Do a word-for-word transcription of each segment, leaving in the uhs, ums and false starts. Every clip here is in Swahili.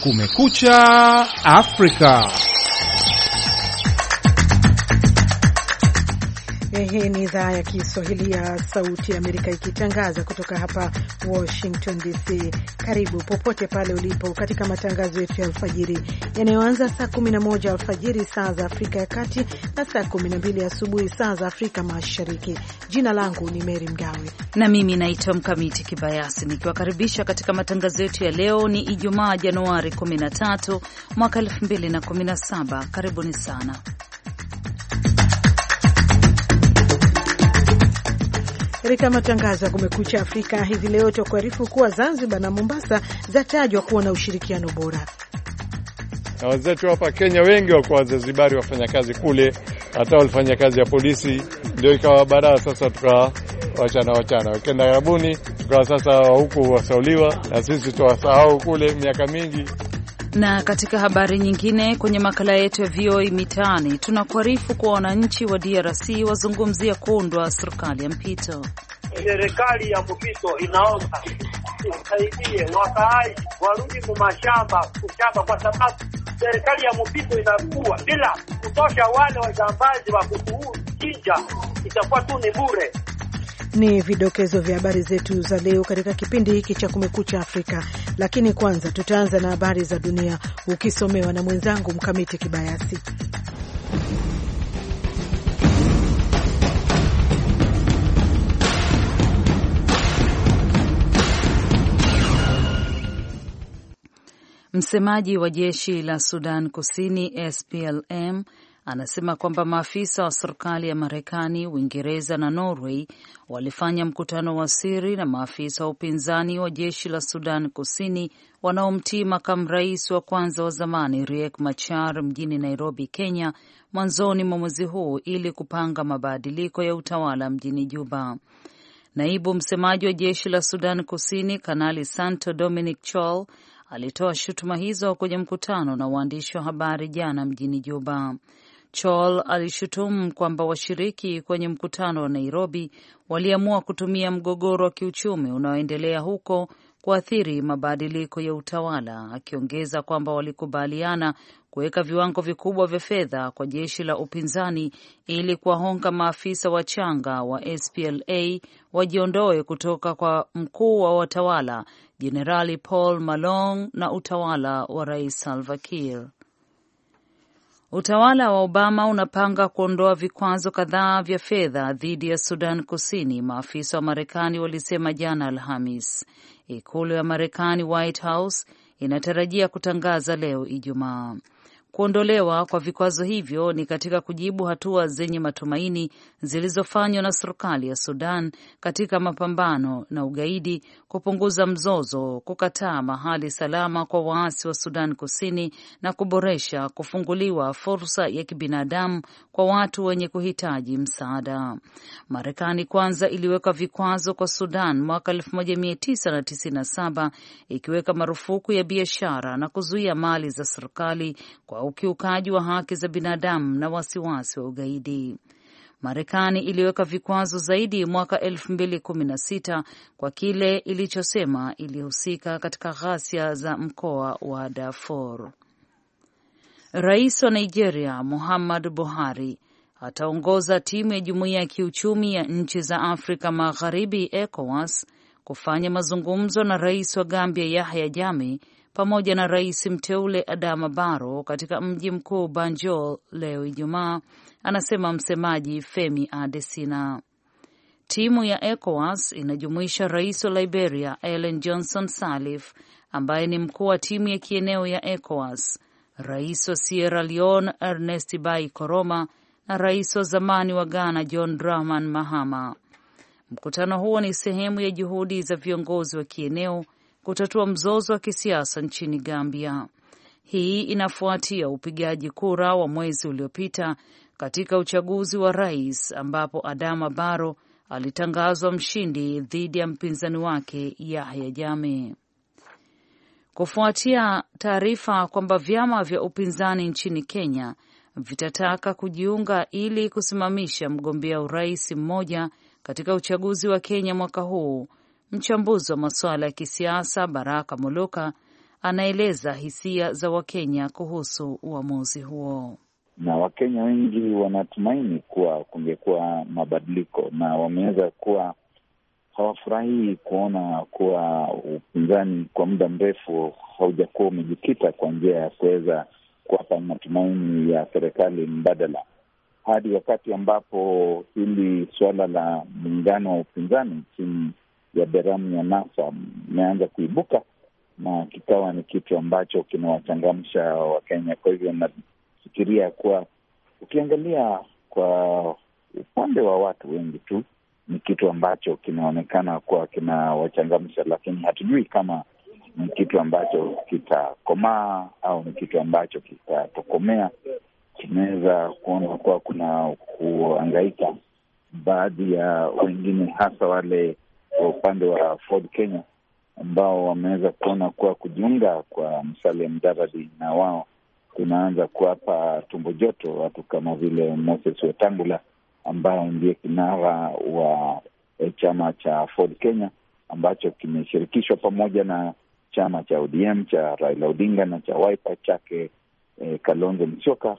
Kumekucha Afrika. Hii ni idhaa ya Kiswahili ya Sauti ya Amerika ikitangaza kutoka hapa Washington D C. Karibu popote pale ulipo katika matangazo yetu ya alfajiri yanayoanza saa kumi na moja alfajiri saa za Afrika ya Kati na saa kumi na mbili asubuhi saa za Afrika Mashariki. Jina langu ni Mary Mgawe na mimi naitwa Mkamiti Kibayasi nikiwakaribisha katika matangazo yetu ya leo. Ni Ijumaa Januari kumi na tatu mwaka elfu mbili na kumi na saba. Karibuni sana. Katika matangazo ya Kumekucha Afrika hivi leo tutakuarifu kuwa Zanzibar na Mombasa zatajwa kuwa na ushirikiano bora. Na wazetu hapa Kenya wengi wako Wazanzibari wafanya kazi kule, hata walifanya kazi ya polisi, ndio ikawa baadaye sasa tukawachana wachana. Wakaenda Arabuni, tukawa sasa huku wasauliwa na sisi tuwasahau kule miaka mingi. Na katika habari nyingine kwenye makala yetu ya V O A Mitaani tunakuarifu kwa wananchi wa D R C wazungumzia kuundwa serikali ya mpito. Serikali ya mpito inaomba usaidie wakaaji warudi kwa mashamba kuchamba, kwa sababu serikali ya mpito inakuwa bila kutosha wale wajambazi wa kuchinja, itakuwa tu ni bure. Ni vidokezo vya habari zetu za leo katika kipindi hiki cha Kumekucha Afrika, lakini kwanza tutaanza na habari za dunia ukisomewa na mwenzangu Mkamiti Kibayasi. Msemaji wa jeshi la Sudan Kusini S P L M anasema kwamba maafisa wa serikali ya Marekani, Uingereza na Norway walifanya mkutano wa siri na maafisa wa upinzani wa jeshi la Sudan Kusini wanaomtii makamu rais wa kwanza wa zamani Riek Machar mjini Nairobi, Kenya mwanzoni mwa mwezi huu ili kupanga mabadiliko ya utawala mjini Juba. Naibu msemaji wa jeshi la Sudan Kusini Kanali Santo Dominic Chol alitoa shutuma hizo kwenye mkutano na waandishi wa habari jana mjini Juba. Chol alishutumu kwamba washiriki kwenye mkutano wa Nairobi waliamua kutumia mgogoro wa kiuchumi unaoendelea huko kuathiri mabadiliko ya utawala, akiongeza kwamba walikubaliana kuweka viwango vikubwa vya fedha kwa jeshi la upinzani ili kuwahonga maafisa wachanga wa S P L A wajiondoe kutoka kwa mkuu wa watawala Jenerali Paul Malong na utawala wa Rais Salva Kiir. Utawala wa Obama unapanga kuondoa vikwazo kadhaa vya fedha dhidi ya Sudan Kusini, maafisa wa Marekani walisema jana Alhamis. Ikulu ya Marekani, White House, inatarajia kutangaza leo Ijumaa. Kuondolewa kwa vikwazo hivyo ni katika kujibu hatua zenye matumaini zilizofanywa na serikali ya Sudan katika mapambano na ugaidi, kupunguza mzozo, kukataa mahali salama kwa waasi wa Sudan Kusini na kuboresha kufunguliwa fursa ya kibinadamu kwa watu wenye kuhitaji msaada. Marekani kwanza iliweka vikwazo kwa Sudan mwaka elfu moja mia tisa tisini na saba, ikiweka marufuku ya biashara na kuzuia mali za serikali kwa ukiukaji wa haki za binadamu na wasiwasi wa ugaidi. Marekani iliweka vikwazo zaidi mwaka elfu mbili kumi na sita kwa kile ilichosema ilihusika katika ghasia za mkoa wa Darfur. Rais wa Nigeria Muhammadu Buhari ataongoza timu ya Jumuiya ya Kiuchumi ya Nchi za Afrika Magharibi ECOWAS kufanya mazungumzo na Rais wa Gambia Yahya Jammeh pamoja na rais mteule Adama Barrow katika mji mkuu Banjul leo Ijumaa, anasema msemaji Femi Adesina. Timu ya ECOWAS inajumuisha rais wa Liberia Ellen Johnson Sirleaf ambaye ni mkuu wa timu ya kieneo ya ECOWAS, rais wa Sierra Leone Ernest Bai Koroma na rais wa zamani wa Ghana John Dramani Mahama. Mkutano huo ni sehemu ya juhudi za viongozi wa kieneo kutatua mzozo wa kisiasa nchini Gambia. Hii inafuatia upigaji kura wa mwezi uliopita katika uchaguzi wa rais ambapo Adama Barrow alitangazwa mshindi dhidi ya mpinzani wake Yahya Jammeh. Kufuatia taarifa kwamba vyama vya upinzani nchini Kenya vitataka kujiunga ili kusimamisha mgombea urais mmoja katika uchaguzi wa Kenya mwaka huu, mchambuzi wa masuala ya kisiasa Baraka Muluka anaeleza hisia za Wakenya kuhusu uamuzi huo. Na Wakenya wengi wanatumaini kuwa kungekuwa mabadiliko, na wameweza kuwa hawafurahii kuona kuwa upinzani kwa muda mrefu haujakuwa umejikita kwa njia ya kuweza kuwapa matumaini ya serikali mbadala, hadi wakati ambapo hili suala la muungano wa upinzani chini ya beramu ya NASA imeanza kuibuka, na kikawa ni kitu ambacho kinawachangamsha Wakenya. Kwa hivyo nafikiria kuwa ukiangalia kwa upande wa watu wengi tu ni kitu ambacho kinaonekana kuwa kinawachangamsha, lakini hatujui kama ni kitu ambacho kitakomaa au ni kitu ambacho kitatokomea. Tunaweza kuona kuwa kuna kuangaika baadhi ya wengine, hasa wale wa upande wa Ford Kenya, ambao wameweza kuona kuwa kujiunga kwa Musalia Mudavadi na wao tunaanza kuwapa tumbo joto watu kama vile Moses Wetangula ambaye ndiye kinara wa e, chama cha Ford Kenya ambacho kimeshirikishwa pamoja na chama cha O D M cha Raila Odinga na cha Wiper chake e, Kalonzo Musyoka.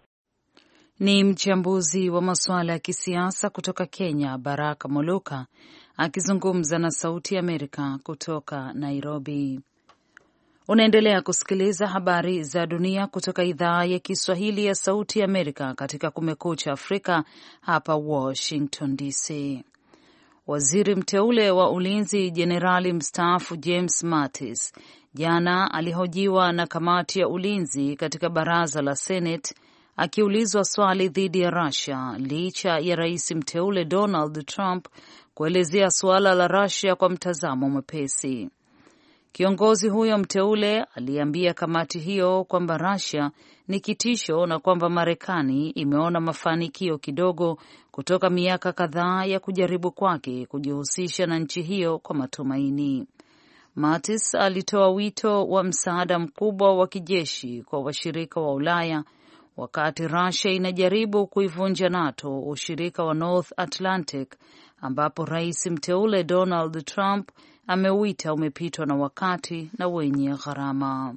Ni mchambuzi wa masuala ya kisiasa kutoka Kenya, Baraka Moluka, akizungumza na Sauti ya Amerika kutoka Nairobi. Unaendelea kusikiliza habari za dunia kutoka idhaa ya Kiswahili ya Sauti ya Amerika katika Kumekucha Afrika hapa Washington D C. Waziri mteule wa ulinzi Jenerali mstaafu James Mattis jana alihojiwa na kamati ya ulinzi katika baraza la Senate akiulizwa swali dhidi ya Russia licha ya rais mteule Donald Trump kuelezea suala la Russia kwa mtazamo mwepesi. Kiongozi huyo mteule aliambia kamati hiyo kwamba Russia ni kitisho na kwamba Marekani imeona mafanikio kidogo kutoka miaka kadhaa ya kujaribu kwake kujihusisha na nchi hiyo kwa matumaini. Mattis alitoa wito wa msaada mkubwa wa kijeshi kwa washirika wa Ulaya wakati Russia inajaribu kuivunja NATO, ushirika wa North Atlantic, ambapo rais mteule Donald Trump ameuita umepitwa na wakati na wenye gharama.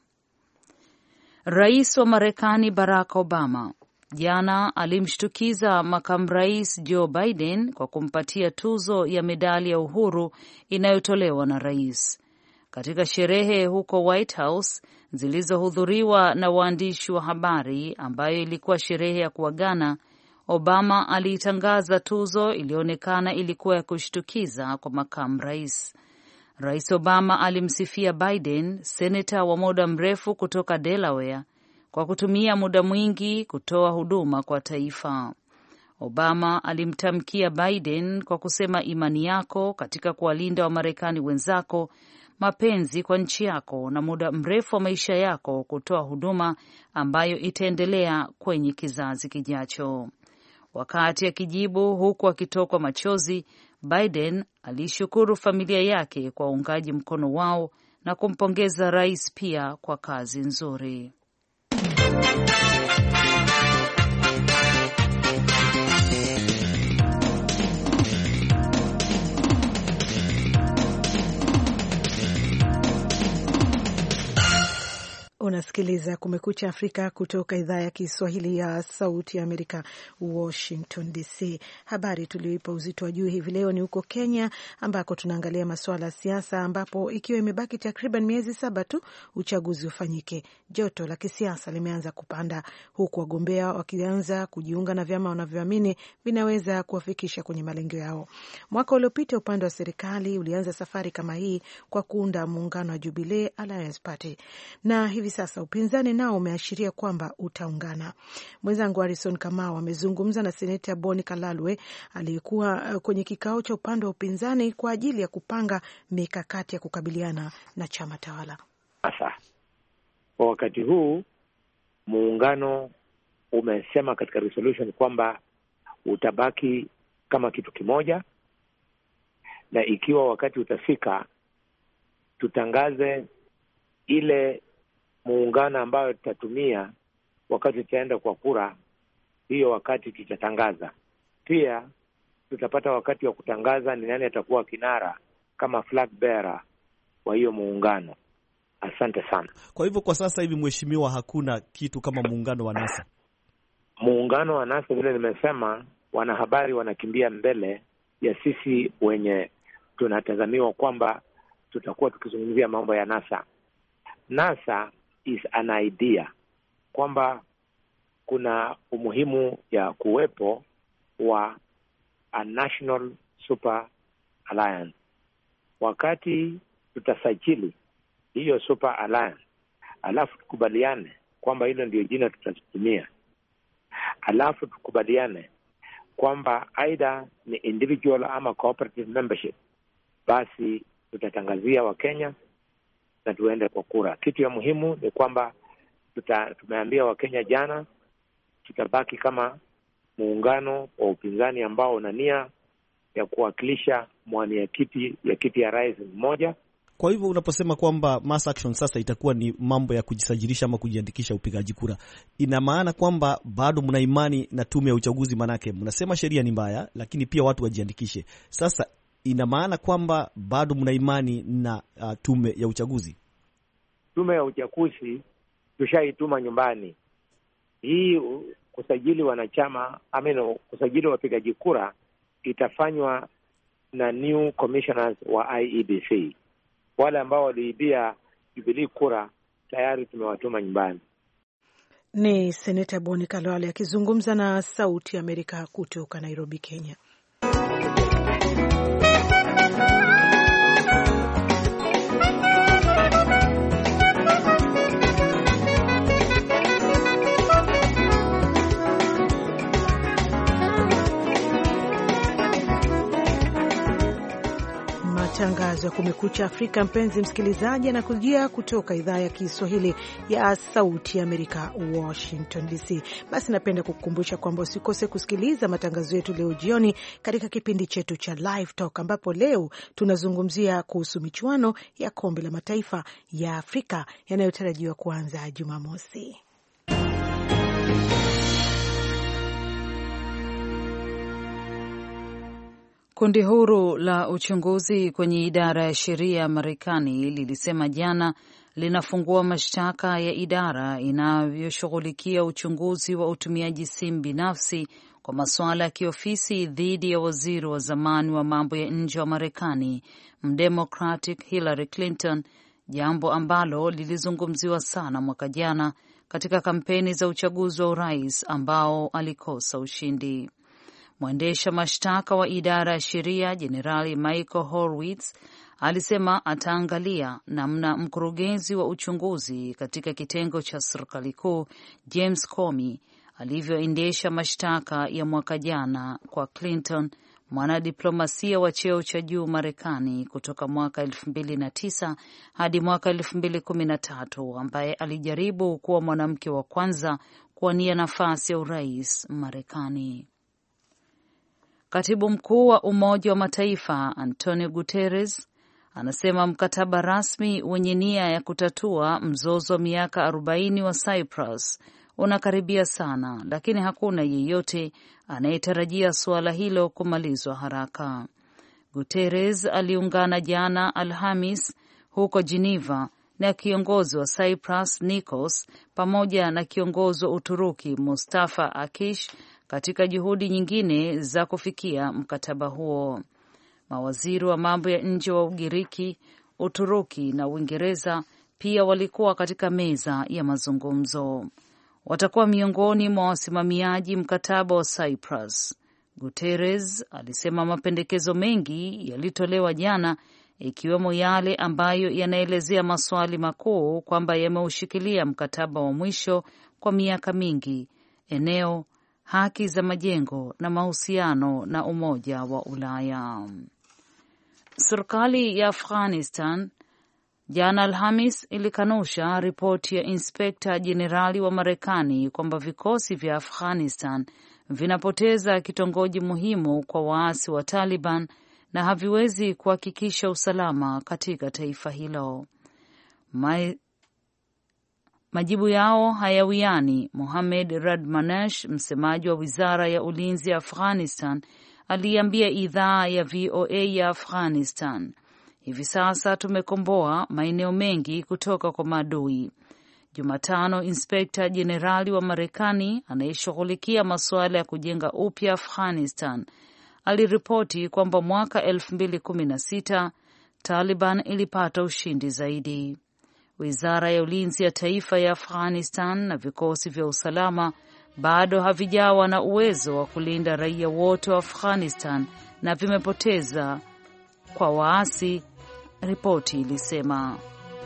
Rais wa Marekani Barack Obama jana alimshtukiza makamu rais Joe Biden kwa kumpatia tuzo ya medali ya uhuru inayotolewa na rais. Katika sherehe huko White House zilizohudhuriwa na waandishi wa habari, ambayo ilikuwa sherehe ya kuagana, Obama aliitangaza tuzo iliyoonekana ilikuwa ya kushtukiza kwa makamu rais. Rais Obama alimsifia Biden, seneta wa muda mrefu kutoka Delaware, kwa kutumia muda mwingi kutoa huduma kwa taifa. Obama alimtamkia Biden kwa kusema imani yako katika kuwalinda Wamarekani wenzako, mapenzi kwa nchi yako na muda mrefu wa maisha yako kutoa huduma ambayo itaendelea kwenye kizazi kijacho. Wakati akijibu huku akitokwa machozi, Biden alishukuru familia yake kwa uungaji mkono wao na kumpongeza rais pia kwa kazi nzuri. Unasikiliza Kumekucha Afrika kutoka idhaa ya Kiswahili ya Sauti ya Amerika, Washington D C. Habari tulioipa uzito wa juu hivi leo ni huko Kenya, ambako tunaangalia masuala ya siasa, ambapo ikiwa imebaki takriban miezi saba tu uchaguzi ufanyike, joto la kisiasa limeanza kupanda, huku wagombea wakianza kujiunga na vyama wanavyoamini vinaweza kuwafikisha kwenye malengo yao. Mwaka uliopita upande wa serikali ulianza safari kama hii kwa kuunda muungano wa Jubilee Alliance Party, na hivi sasa upinzani nao umeashiria kwamba utaungana. Mwenzangu Harrison Kamau amezungumza na seneta Boni Kalalwe aliyekuwa kwenye kikao cha upande wa upinzani kwa ajili ya kupanga mikakati ya kukabiliana na chama tawala. Sasa kwa wakati huu muungano umesema katika resolution kwamba utabaki kama kitu kimoja, na ikiwa wakati utafika tutangaze ile muungano ambayo tutatumia wakati tutaenda kwa kura, hiyo wakati tutatangaza. Pia tutapata wakati wa kutangaza ni nani atakuwa kinara kama flag bearer wa hiyo muungano. Asante sana. Kwa hivyo kwa sasa hivi, mheshimiwa, hakuna kitu kama muungano wa NASA. Muungano wa NASA, vile nimesema, wanahabari wanakimbia mbele ya sisi wenye tunatazamiwa kwamba tutakuwa tukizungumzia mambo ya NASA. NASA is an idea kwamba kuna umuhimu ya kuwepo wa a national super alliance. Wakati tutasajili hiyo super alliance, alafu tukubaliane kwamba hilo ndio jina tutatumia, alafu tukubaliane kwamba aidha ni individual ama cooperative membership, basi tutatangazia Wakenya na tuende kwa kura. Kitu ya muhimu ni kwamba tuta, tumeambia Wakenya jana tutabaki kama muungano wa upinzani ambao una nia ya kuwakilisha mwania kiti ya kiti ya rais mmoja. Kwa hivyo unaposema kwamba mass action sasa itakuwa ni mambo ya kujisajilisha ama kujiandikisha upigaji kura, ina maana kwamba bado mna imani na tume ya uchaguzi? Manake mnasema sheria ni mbaya, lakini pia watu wajiandikishe. Sasa ina maana kwamba bado mna imani na uh, tume ya uchaguzi? Tume ya uchaguzi tushaituma nyumbani. Hii kusajili wanachama, ameno kusajili wapigaji kura itafanywa na new commissioners wa I E B C. Wale ambao waliibia Jubilee kura tayari tumewatuma nyumbani. Ni Seneta Boni Khalwale akizungumza na Sauti ya Amerika kutoka Nairobi, Kenya. Matangazo ya Kumekucha Afrika, mpenzi msikilizaji, anakujia kutoka idhaa ya Kiswahili ya Sauti ya Amerika, Washington D C. Basi napenda kukukumbusha kwamba usikose kusikiliza matangazo yetu leo jioni katika kipindi chetu cha Live Talk, ambapo leo tunazungumzia kuhusu michuano ya Kombe la Mataifa ya Afrika yanayotarajiwa kuanza Jumamosi. Kundi huru la uchunguzi kwenye idara ya sheria ya Marekani lilisema jana linafungua mashtaka ya idara inayoshughulikia uchunguzi wa utumiaji simu binafsi kwa masuala ya kiofisi dhidi ya waziri wa zamani wa mambo ya nje wa Marekani, Mdemocratic Hillary Clinton, jambo ambalo lilizungumziwa sana mwaka jana katika kampeni za uchaguzi wa urais ambao alikosa ushindi. Mwendesha mashtaka wa idara ya sheria Jenerali Michael Horowitz alisema ataangalia namna mkurugenzi wa uchunguzi katika kitengo cha serikali kuu James Comey alivyoendesha mashtaka ya mwaka jana kwa Clinton, mwanadiplomasia wa cheo cha juu Marekani kutoka mwaka elfu mbili na tisa hadi mwaka elfu mbili kumi na tatu, ambaye alijaribu kuwa mwanamke wa kwanza kuwania nafasi ya urais Marekani. Katibu mkuu wa Umoja wa Mataifa Antonio Guterres anasema mkataba rasmi wenye nia ya kutatua mzozo wa miaka arobaini wa Cyprus unakaribia sana, lakini hakuna yeyote anayetarajia suala hilo kumalizwa haraka. Guterres aliungana jana Alhamis huko Geneva na kiongozi wa Cyprus Nikos pamoja na kiongozi wa Uturuki Mustafa Akish katika juhudi nyingine za kufikia mkataba huo. Mawaziri wa mambo ya nje wa Ugiriki, Uturuki na Uingereza pia walikuwa katika meza ya mazungumzo. Watakuwa miongoni mwa wasimamiaji mkataba wa Cyprus. Guterres alisema mapendekezo mengi yalitolewa jana, ikiwemo yale ambayo yanaelezea maswali makuu kwamba yameushikilia mkataba wa mwisho kwa miaka mingi: eneo, haki za majengo na mahusiano na Umoja wa Ulaya. Serikali ya Afghanistan jana Alhamis ilikanusha ripoti ya Inspekta Jenerali wa Marekani kwamba vikosi vya Afghanistan vinapoteza kitongoji muhimu kwa waasi wa Taliban na haviwezi kuhakikisha usalama katika taifa hilo. Ma Majibu yao hayawiani. Mohamed Radmanesh, msemaji wa Wizara ya Ulinzi ya Afghanistan, aliambia idhaa ya V O A ya Afghanistan Hivi sasa tumekomboa maeneo mengi kutoka kwa maadui. Jumatano, Inspekta Jenerali wa Marekani anayeshughulikia masuala ya kujenga upya Afghanistan aliripoti kwamba mwaka elfu mbili kumi na sita Taliban ilipata ushindi zaidi. Wizara ya Ulinzi ya Taifa ya Afghanistan na vikosi vya usalama bado havijawa na uwezo wa kulinda raia wote wa Afghanistan na vimepoteza kwa waasi, ripoti ilisema.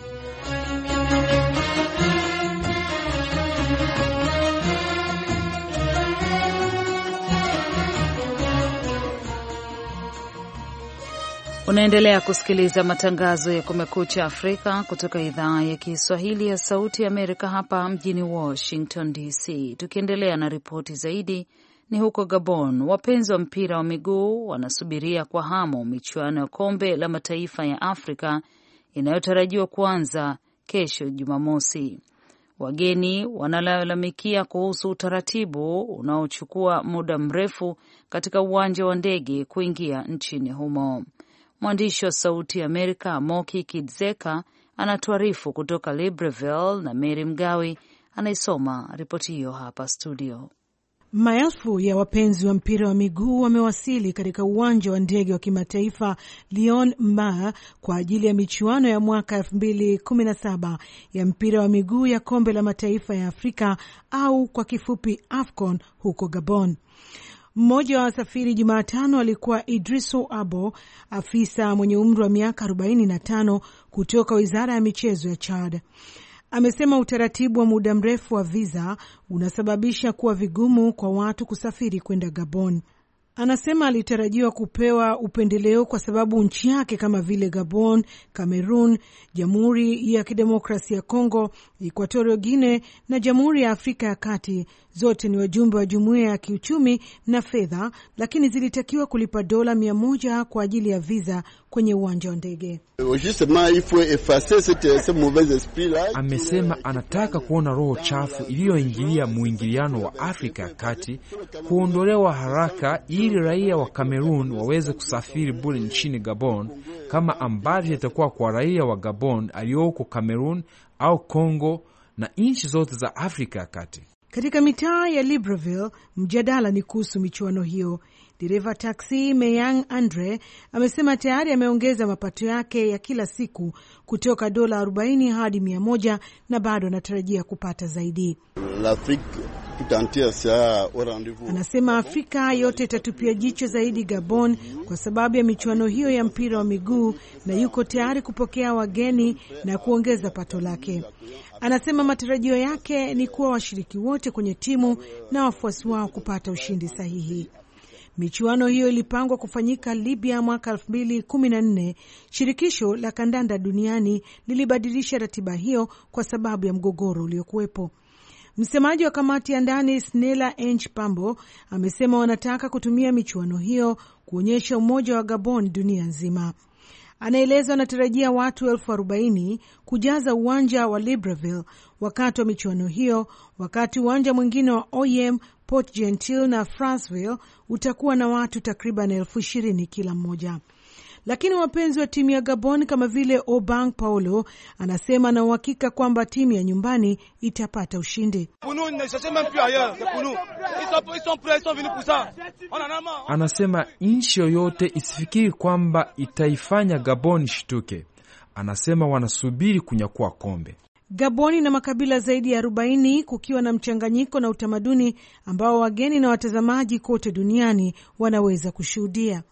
Unaendelea kusikiliza matangazo ya Kumekucha Afrika kutoka idhaa ya Kiswahili ya Sauti ya Amerika hapa mjini Washington D C. Tukiendelea na ripoti zaidi, ni huko Gabon. Wapenzi wa mpira wa miguu wanasubiria kwa hamu michuano ya Kombe la Mataifa ya Afrika inayotarajiwa kuanza kesho Jumamosi. Wageni wanalalamikia kuhusu utaratibu unaochukua muda mrefu katika uwanja wa ndege kuingia nchini humo. Mwandishi wa Sauti ya Amerika Moki Kidzeka anatuarifu kutoka Libreville na Mary Mgawe anaisoma ripoti hiyo hapa studio. Maelfu ya wapenzi wa mpira wa miguu wamewasili katika uwanja wa ndege wa kimataifa Lyon Mba kwa ajili ya michuano ya mwaka elfu mbili kumi na saba ya mpira wa miguu ya Kombe la Mataifa ya Afrika au kwa kifupi AFCON huko Gabon. Mmoja wa wasafiri Jumatano alikuwa Idrisso Abo, afisa mwenye umri wa miaka arobaini na tano kutoka Wizara ya Michezo ya Chad. Amesema utaratibu wa muda mrefu wa visa unasababisha kuwa vigumu kwa watu kusafiri kwenda Gabon. Anasema alitarajiwa kupewa upendeleo kwa sababu nchi yake kama vile Gabon, Cameroon, Jamhuri ya Kidemokrasia ya Kongo, Equatorial Guinea na Jamhuri ya Afrika ya Kati zote ni wajumbe wa Jumuiya ya Kiuchumi na Fedha, lakini zilitakiwa kulipa dola mia moja kwa ajili ya visa kwenye uwanja wa ndege. Amesema anataka kuona roho chafu iliyoingilia muingiliano wa Afrika ya Kati kuondolewa haraka ili raia wa Cameroon waweze kusafiri bure nchini Gabon kama ambavyo itakuwa kwa raia wa Gabon aliyoko Cameroon au Kongo na nchi zote za Afrika ya Kati. Katika mitaa ya Libreville, mjadala ni kuhusu michuano hiyo. Dereva taksi Meyang Andre amesema tayari ameongeza mapato yake ya kila siku kutoka dola arobaini hadi mia moja na bado anatarajia kupata zaidi. Anasema Afrika yote itatupia jicho zaidi Gabon kwa sababu ya michuano hiyo ya mpira wa miguu na yuko tayari kupokea wageni na kuongeza pato lake. Anasema matarajio yake ni kuwa washiriki wote kwenye timu na wafuasi wao kupata ushindi sahihi. Michuano hiyo ilipangwa kufanyika Libya mwaka elfu mbili kumi na nne. Shirikisho la kandanda duniani lilibadilisha ratiba hiyo kwa sababu ya mgogoro uliokuwepo. Msemaji wa kamati ya ndani Snella Ench Pambo amesema wanataka kutumia michuano hiyo kuonyesha umoja wa Gabon dunia nzima. Anaeleza anatarajia watu elfu arobaini kujaza uwanja wa Libreville wakati wa michuano hiyo, wakati uwanja mwingine wa O I M, Port Gentil na Franceville utakuwa na watu takriban elfu ishirini kila mmoja. Lakini wapenzi wa timu ya Gabon kama vile Obang Paulo anasema na uhakika kwamba timu ya nyumbani itapata ushindi. Anasema nchi yoyote isifikiri kwamba itaifanya Gabon shituke. Anasema wanasubiri kunyakua kombe. Gaboni na makabila zaidi ya arobaini kukiwa na mchanganyiko na utamaduni ambao wageni na watazamaji kote duniani wanaweza kushuhudia.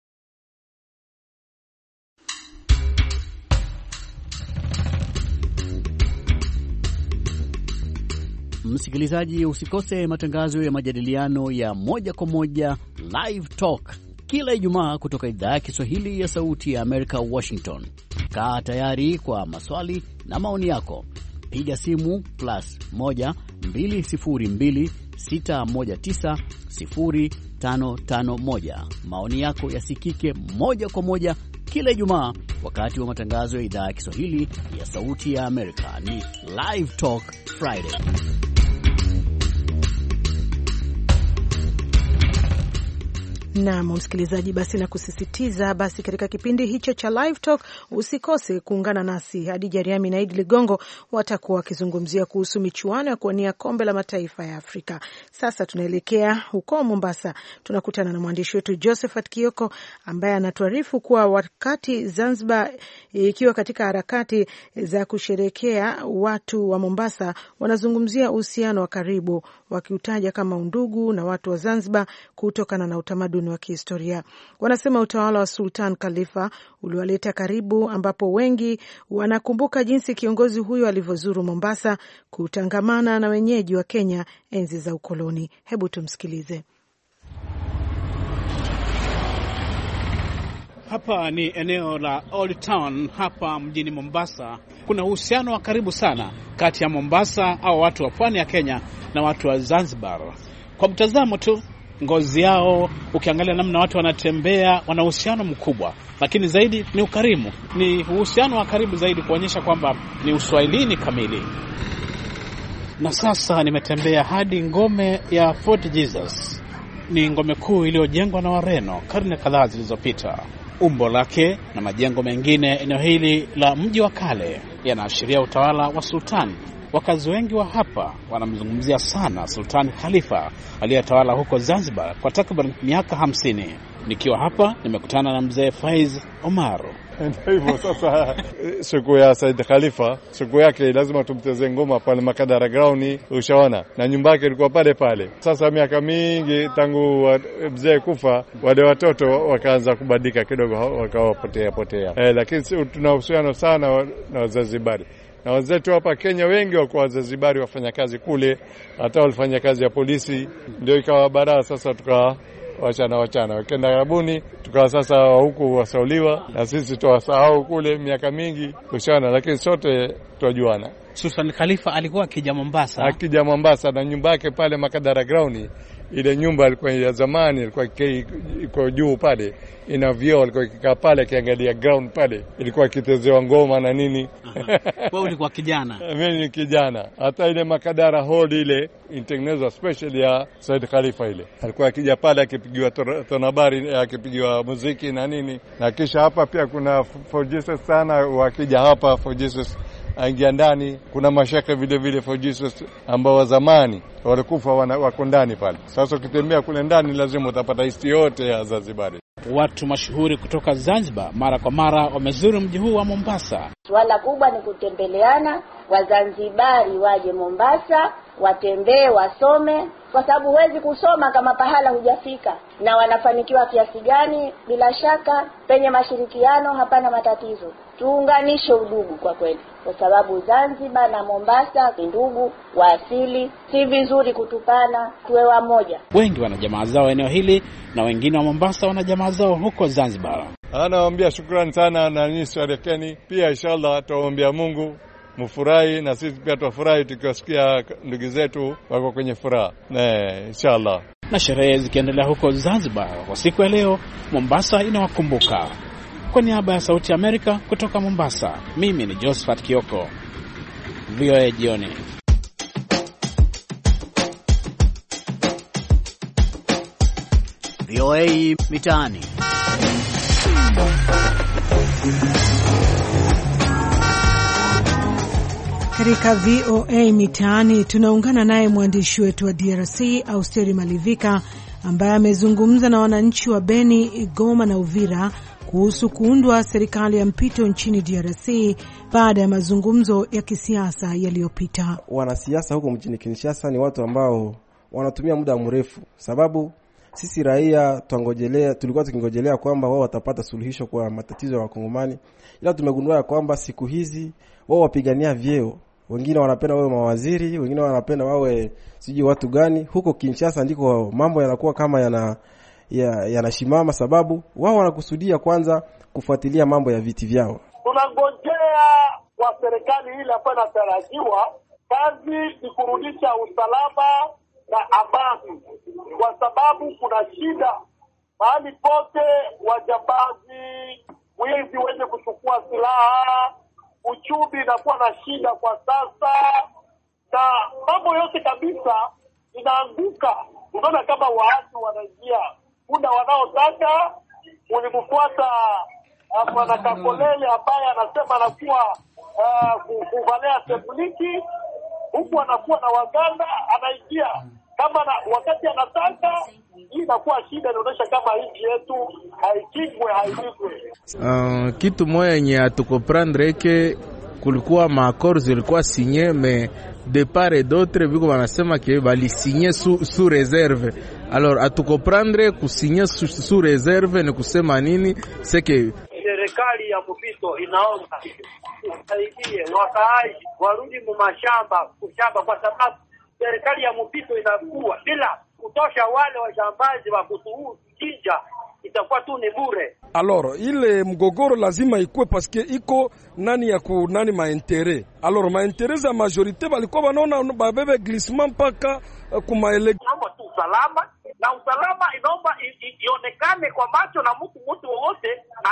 Msikilizaji, usikose matangazo ya majadiliano ya moja kwa moja Live Talk kila Ijumaa kutoka idhaa ya Kiswahili ya Sauti ya Amerika, Washington. Kaa tayari kwa maswali na maoni yako. Piga simu plus moja mbili sifuri mbili sita moja tisa sifuri tano tano moja. Maoni yako yasikike moja kwa moja kila Ijumaa wakati wa matangazo ya idhaa ya Kiswahili ya Sauti ya Amerika. Ni Live Talk Friday. Naam, msikilizaji, basi na kusisitiza basi katika kipindi hicho cha Live Talk usikose kuungana nasi. Hadija Riami na Idi Ligongo watakuwa wakizungumzia kuhusu michuano ya kuwania kombe la mataifa ya Afrika. Sasa tunaelekea huko Mombasa. Tunakutana na mwandishi wetu Josephat Kioko ambaye anatuarifu kuwa wakati Zanzibar ikiwa katika harakati za kusherekea, watu wa Mombasa wanazungumzia uhusiano wa karibu wakiutaja kama undugu na watu wa Zanzibar kutokana na utamaduni wa kihistoria. Wanasema utawala wa Sultan Khalifa uliwaleta karibu, ambapo wengi wanakumbuka jinsi kiongozi huyo alivyozuru Mombasa kutangamana na wenyeji wa Kenya enzi za ukoloni. Hebu tumsikilize. Hapa ni eneo la Old Town hapa mjini Mombasa. Kuna uhusiano wa karibu sana kati ya Mombasa au watu wa pwani ya Kenya na watu wa Zanzibar. Kwa mtazamo tu, ngozi yao, ukiangalia namna watu wanatembea, wana uhusiano mkubwa. Lakini zaidi ni ukarimu, ni uhusiano wa karibu zaidi kuonyesha kwamba ni uswahilini kamili. Na sasa nimetembea hadi ngome ya Fort Jesus. Ni ngome kuu iliyojengwa na Wareno karne kadhaa zilizopita. Umbo lake na majengo mengine eneo hili la mji wa kale yanaashiria utawala wa sultan. Wakazi wengi wa hapa wanamzungumzia sana Sultan Khalifa aliyetawala huko Zanzibar kwa takriban miaka hamsini. Nikiwa hapa nimekutana na mzee Faiz Omar. Ndio hivyo sasa, siku ya Said Khalifa, siku yake lazima tumteze ngoma pale Makadara Ground, ushaona, na nyumba yake ilikuwa pale pale. Sasa miaka mingi tangu mzee kufa, wale watoto wakaanza kubadilika kidogo, wakawa potea potea. Eh, lakini tunahusiana sana na Wazanzibari. Na wazetu hapa Kenya wengi wako Wazanzibari wafanya kazi kule, hata walifanya kazi ya polisi, ndio ikawa baadaye sasa tuka wachana wachana wakaenda Arabuni, tukawa sasa huku wasauliwa na sisi tuwasahau kule miaka mingi kushana, lakini sote tujuana. Sultan Khalifa alikuwa akija Mombasa, akija Mombasa na nyumba yake pale Makadara Ground. Ile nyumba ilikuwa ya zamani, ilikuwa iko juu pale, ina vioo, ilikuwa ikikaa pale kiangalia ground pale, ilikuwa kitezewa ngoma na nini. Wewe ulikuwa kijana? Mimi ni kijana. Hata ile Makadara Hall ile intengenezwa special ya Said Khalifa, ile alikuwa akija pale akipigiwa tonabari, akipigiwa muziki na nini. Na kisha hapa pia kuna For Jesus sana, wakija hapa For Jesus aingia ndani. Kuna mashaka vile vile For Jesus ambao wa zamani walikufa wako ndani pale. Sasa ukitembea kule ndani lazima utapata historia yote ya Zanzibar. Watu mashuhuri kutoka Zanzibar mara kwa mara wamezuru mji huu wa Mombasa. Swala kubwa ni kutembeleana, Wazanzibari waje Mombasa, watembee, wasome, kwa sababu huwezi kusoma kama pahala hujafika. Na wanafanikiwa kiasi gani? Bila shaka penye mashirikiano hapana matatizo. Tuunganishe udugu kwa kweli, kwa sababu Zanzibar na Mombasa ni ndugu wa asili. Si vizuri kutupana, tuwe wamoja. Wengi wana jamaa zao eneo hili na wengine wa Mombasa wana jamaa zao huko Zanzibar. Anawaambia shukrani sana na nyinyi sherekeni. Pia inshallah tuombe Mungu mfurahi na sisi pia tufurahi tukiwasikia ndugu zetu wako kwenye furaha. Na inshallah. Na sherehe zikiendelea huko Zanzibar kwa siku ya leo, Mombasa inawakumbuka. Kwa niaba ya Sauti ya Amerika kutoka Mombasa, mimi ni Josephat Kioko, V O A jioni. V O A mitaani. Katika V O A mitaani tunaungana naye mwandishi wetu wa D R C Austeri Malivika ambaye amezungumza na wananchi wa Beni, Goma na Uvira kuhusu kuundwa serikali ya mpito nchini D R C baada ya mazungumzo ya kisiasa yaliyopita. Wanasiasa huko mjini Kinshasa ni watu ambao wanatumia muda mrefu, sababu sisi raia tuangojelea, tulikuwa tukingojelea kwamba wao watapata suluhisho kwa matatizo ya Wakongomani, ila tumegundua kwamba siku hizi wao wapigania vyeo. Wengine wanapenda wawe mawaziri, wengine wanapenda wawe sijui watu gani. Huko Kinshasa ndiko mambo yanakuwa kama yana yanashimama ya sababu wao wanakusudia kwanza kufuatilia mambo ya viti vyao. Tunangojea kwa serikali ile ambayo inatarajiwa, kazi ni kurudisha usalama na amani, kwa sababu kuna shida mahali pote, wajambazi, wizi wenye kuchukua silaha, uchumi inakuwa na shida kwa sasa, na mambo yote kabisa inaanguka. Unaona kama waasi wanaingia kuna wanaotaka ulimfuata Bwana Kakolele ambaye anasema anakuwa uh, kuvalea sebuliki, huku anakuwa na waganga anaingia kama na, wakati anataka. Hii inakuwa shida, inaonyesha kama nchi yetu haikingwe hailindwe. Uh, kitu moja yenye atukomprendre ke kulikuwa maakord zilikuwa sinye me de part et d'autre biko wanasema ke bali sinye sous su réserve. Alors atukomprendre kusinye sous su réserve ni kusema nini? Seke serikali ya mpito inaomba usaidie wakaaji warudi mu mashamba kushamba, kwa sababu serikali ya mpito inakuwa bila kutosha wale wajambazi wa kutuuzinja, itakuwa tu ni bure. Alors ile mgogoro lazima ikuwe paske iko nani ya ku nani maentere. Alors maentere za majorite walikuwa wanaona babebe glissement mpaka uh, kumaele. Naomba tu usalama, na usalama inaomba ionekane kwa macho na mtu mtu wote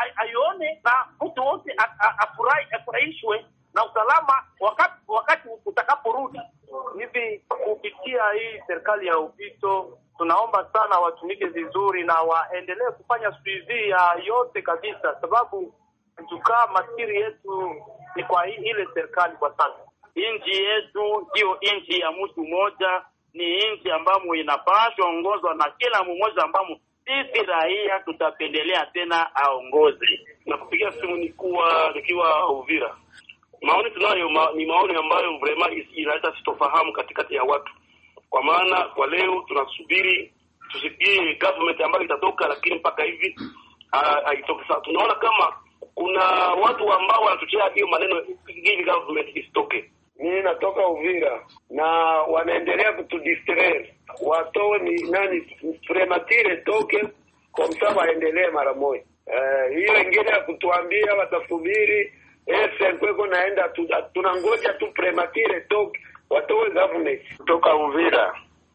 aione, na mtu wote afurahi afurahishwe na usalama wakati wakati utakaporudi. Hivi kupitia hii serikali ya upito tunaomba sana watumike vizuri na waendelee kufanya suivi ya yote kabisa, sababu tukaa masiri yetu ni kwa ile serikali kwa sasa. Nchi yetu sio nchi ya mtu mmoja, ni nchi ambayo inapaswa ongozwa na kila mmoja, ambamo sisi raia tutapendelea tena aongoze. Na kupiga simu ni kuwa nikiwa Uvira. Maoni tunayo ma, ni maoni ambayo vraiment inaleta sitofahamu katikati ya watu. Kwa maana kwa leo tunasubiri tusikie government ambayo itatoka, lakini mpaka hivi haitoki. Sasa tunaona kama kuna watu ambao wanatutia hiyo maneno ili government isitoke. Mimi natoka Uvira na wanaendelea kutudistraire. Watoe ni nani prematire toke kwa msawa waendelee mara moja. Eh, hiyo ingine ya kutuambia watasubiri ese kweko naenda tunangoja tu prematire toke watoe government kutoka Uvira.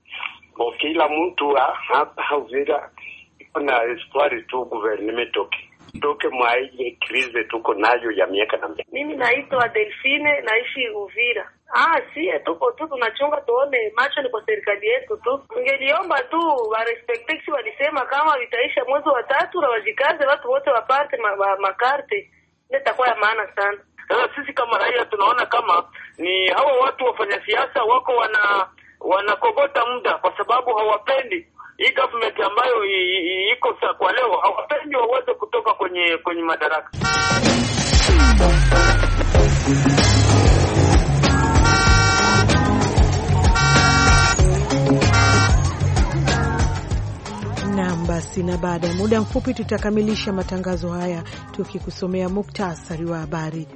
Kwa kila mtu hapa Uvira kuna espoir tu government toke. Toke mwa ile krize tuko nayo ya miaka na miaka. Mimi naitwa Delphine, naishi Uvira. Ah, si tuko tu tunachunga tuone, macho ni kwa serikali yetu tu. Ngeliomba tu wa respectex walisema kama vitaisha mwezi wa tatu na wajikaze watu wote wapate makarte. Ma, itakuwa ya maana sana. Sasa sisi kama raia tunaona kama ni hawa watu wafanya siasa wako wana wanakogota muda, kwa sababu hawapendi hii government ambayo iko sasa kwa leo, hawapendi waweze kutoka kwenye kwenye madaraka. Naam, basi na baada ya muda mfupi tutakamilisha matangazo haya tukikusomea muktasari wa habari.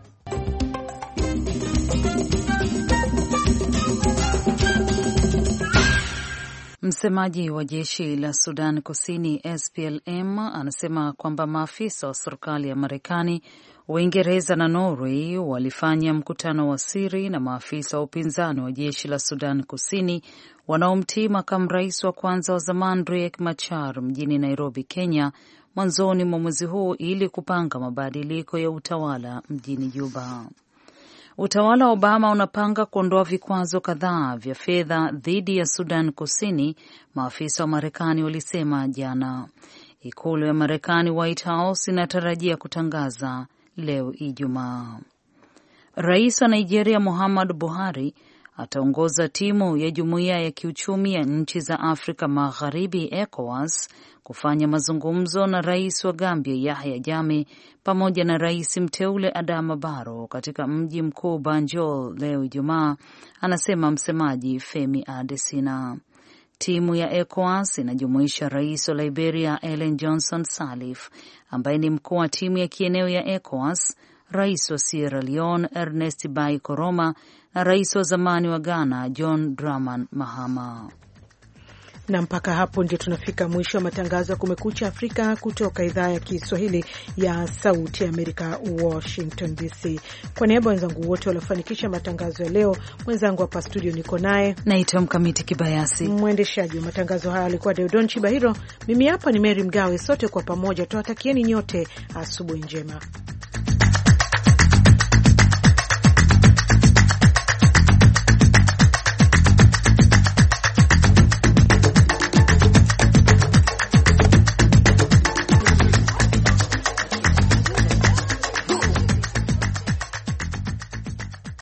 Msemaji wa jeshi la Sudan Kusini S P L M anasema kwamba maafisa wa serikali ya Marekani, Uingereza na Norway walifanya mkutano wa siri na maafisa wa upinzani wa jeshi la Sudan Kusini wanaomtii makamu rais wa kwanza wa zamani Riek Machar mjini Nairobi, Kenya mwanzoni mwa mwezi huu ili kupanga mabadiliko ya utawala mjini Juba. Utawala wa Obama unapanga kuondoa vikwazo kadhaa vya fedha dhidi ya Sudan Kusini, maafisa wa Marekani walisema jana. Ikulu ya Marekani, White House, inatarajia kutangaza leo Ijumaa. Rais wa Nigeria Muhammadu Buhari ataongoza timu ya Jumuiya ya Kiuchumi ya Nchi za Afrika Magharibi ECOWAS kufanya mazungumzo na rais wa Gambia Yahya Jammeh pamoja na rais mteule Adama Barrow katika mji mkuu Banjul leo Ijumaa, anasema msemaji Femi Adesina. Timu ya ECOWAS inajumuisha rais wa Liberia Ellen Johnson Sirleaf ambaye ni mkuu wa timu ya kieneo ya ECOWAS, rais wa Sierra Leone Ernest Bai Koroma na rais wa zamani wa Ghana John Dramani Mahama. Na mpaka hapo ndio tunafika mwisho wa matangazo ya Kumekucha Afrika kutoka idhaa ya Kiswahili ya Sauti ya Amerika, Washington D C. Kwa niaba wenzangu wote waliofanikisha matangazo ya leo, mwenzangu hapa studio niko naye naitwa Mkamiti Kibayasi, mwendeshaji wa matangazo haya alikuwa Deodon Chibahiro, mimi hapa ni Mary Mgawe. Sote kwa pamoja tuwatakieni nyote asubuhi njema.